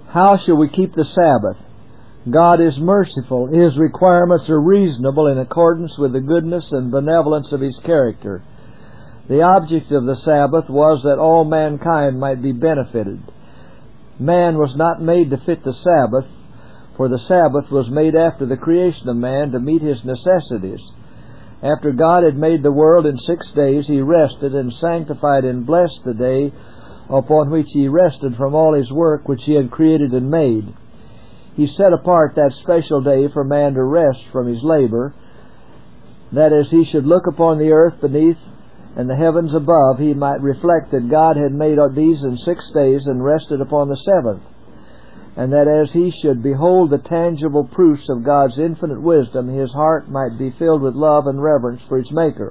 How shall we keep the Sabbath? God is merciful. His requirements are reasonable in accordance with the goodness and benevolence of His character. The object of the Sabbath was that all mankind might be benefited. Man was not made to fit the Sabbath, for the Sabbath was made after the creation of man to meet his necessities. After God had made the world in 6 days, He rested and sanctified and blessed the day upon which He rested from all His work which He had created and made. He set apart that special day for man to rest from his labor, that as he should look upon the earth beneath and the heavens above, he might reflect that God had made these in 6 days and rested upon the seventh, and that as he should behold the tangible proofs of God's infinite wisdom, his heart might be filled with love and reverence for its Maker.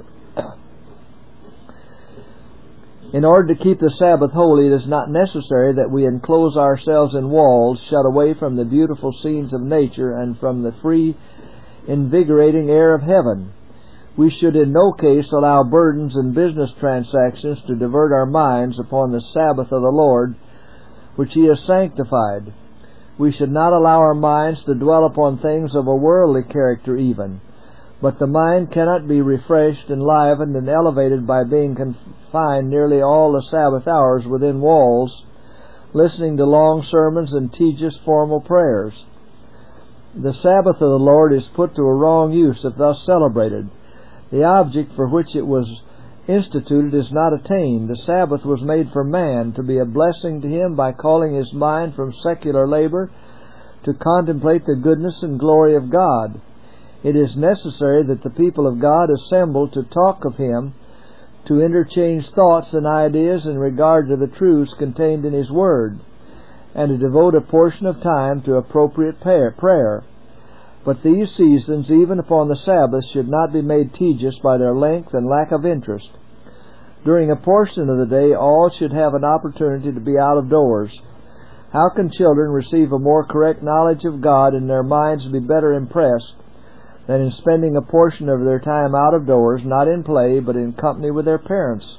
In order to keep the Sabbath holy, it is not necessary that we enclose ourselves in walls, shut away from the beautiful scenes of nature and from the free, invigorating air of heaven. We should in no case allow burdens and business transactions to divert our minds upon the Sabbath of the Lord, which He has sanctified. We should not allow our minds to dwell upon things of a worldly character even. But the mind cannot be refreshed, enlivened, and elevated by being confined nearly all the Sabbath hours within walls, listening to long sermons and tedious formal prayers. The Sabbath of the Lord is put to a wrong use if thus celebrated. The object for which it was instituted is not attained. The Sabbath was made for man, to be a blessing to him by calling his mind from secular labor to contemplate the goodness and glory of God. It is necessary that the people of God assemble to talk of Him, to interchange thoughts and ideas in regard to the truths contained in His Word, and to devote a portion of time to appropriate prayer. But these seasons, even upon the Sabbath, should not be made tedious by their length and lack of interest. During a portion of the day, all should have an opportunity to be out of doors. How can children receive a more correct knowledge of God and their minds be better impressed than in spending a portion of their time out of doors, not in play, but in company with their parents?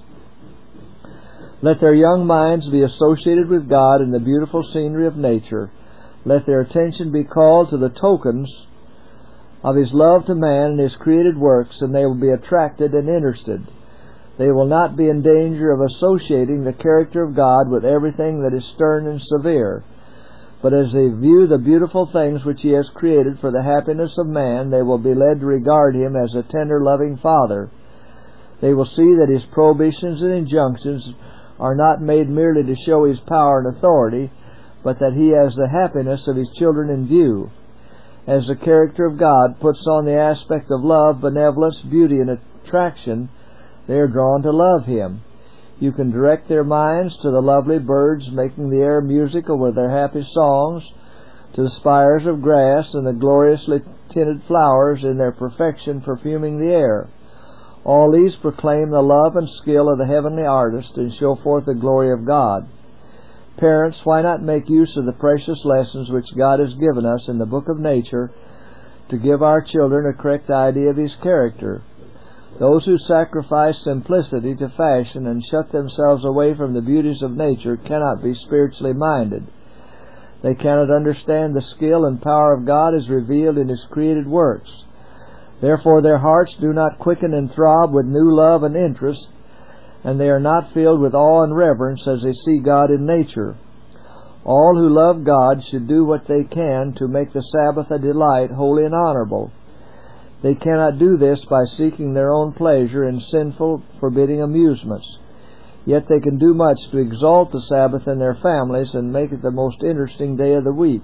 Let their young minds be associated with God in the beautiful scenery of nature. Let their attention be called to the tokens of His love to man and His created works, and they will be attracted and interested. They will not be in danger of associating the character of God with everything that is stern and severe. But as they view the beautiful things which He has created for the happiness of man, they will be led to regard Him as a tender, loving Father. They will see that His prohibitions and injunctions are not made merely to show His power and authority, but that He has the happiness of His children in view. As the character of God puts on the aspect of love, benevolence, beauty, and attraction, they are drawn to love Him. You can direct their minds to the lovely birds making the air musical with their happy songs, to the spires of grass and the gloriously tinted flowers in their perfection perfuming the air. All these proclaim the love and skill of the heavenly artist and show forth the glory of God. Parents, why not make use of the precious lessons which God has given us in the book of nature to give our children a correct idea of His character? Those who sacrifice simplicity to fashion and shut themselves away from the beauties of nature cannot be spiritually minded. They cannot understand the skill and power of God as revealed in His created works. Therefore their hearts do not quicken and throb with new love and interest, and they are not filled with awe and reverence as they see God in nature. All who love God should do what they can to make the Sabbath a delight, holy and honorable. They cannot do this by seeking their own pleasure in sinful, forbidding amusements. Yet they can do much to exalt the Sabbath in their families and make it the most interesting day of the week.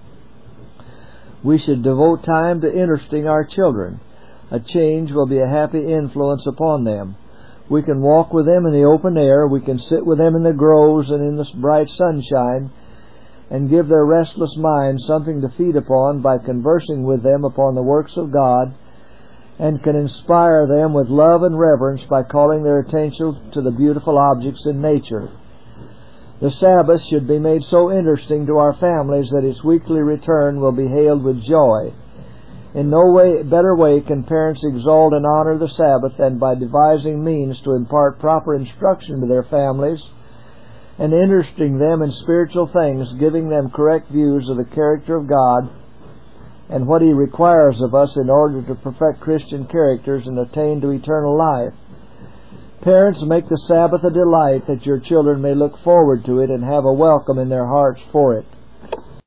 We should devote time to interesting our children. A change will be a happy influence upon them. We can walk with them in the open air, we can sit with them in the groves and in the bright sunshine, and give their restless minds something to feed upon by conversing with them upon the works of God, and can inspire them with love and reverence by calling their attention to the beautiful objects in nature. The Sabbath should be made so interesting to our families that its weekly return will be hailed with joy. In no better way can parents exalt and honor the Sabbath than by devising means to impart proper instruction to their families and interesting them in spiritual things, giving them correct views of the character of God and what He requires of us in order to perfect Christian characters and attain to eternal life. Parents, make the Sabbath a delight, that your children may look forward to it and have a welcome in their hearts for it.